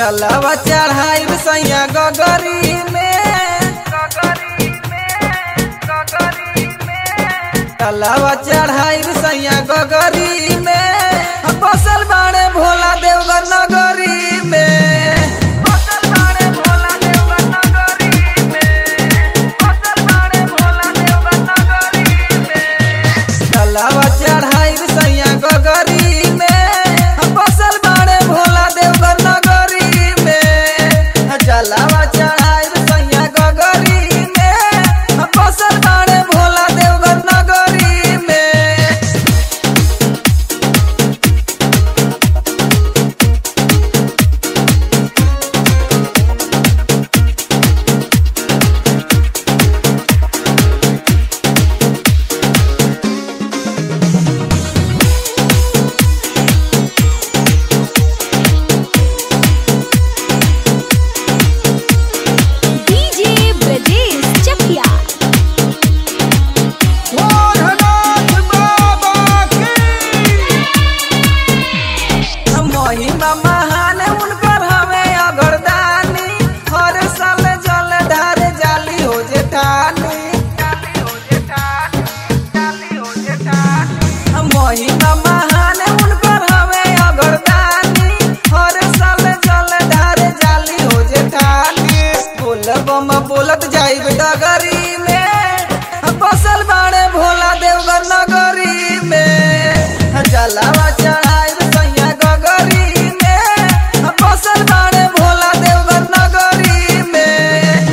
जलवा चढ़ाई सैया गगरी में जलवा चढ़ाई सैया गगरी में बसल बाड़े भोला देवघर नगरी में जलवा चढ़ाई सैया गगरी में बसल बाड़े भोला देवघर नगरी में जलवा चढ़ाई सैया गगरी में बसल बाड़े भोला देवघर नगरी में। महिमा महान उनकर हमें अगरदानी हर साल जल ढारे जाली हो जेठानी महिमा महान उनकर हमें अगरदानी हर साल जल ढारे जाली हो जेठानी बोलब बोलत जाइब डगरी में बसल बाड़े भोला देवघर नगरी में जलवा चढ़ाई सैया गगरी में बसल बाड़े भोला देवघर नगरी में।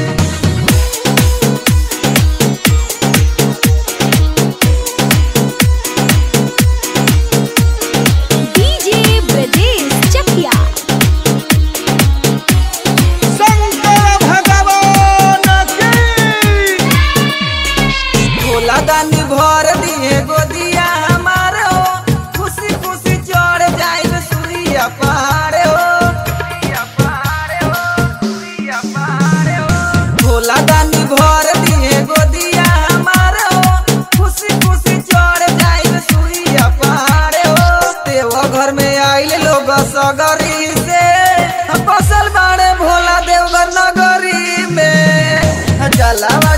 डीजे ब्रजेश चकिया शंकर भगवान की भोला दानी भर दिए गोदिया हमारे हो खुशी खुशी चढ़ जाए सूर्या पहाड़े हो भोला दानी भर दिए गोदिया हमारे हो खुशी खुशी चढ़ जाए सूर्या पहाड़े हो देवघर में आइल लोग सगरी से बसल बाड़े भोला देवघर नगरी में जलवा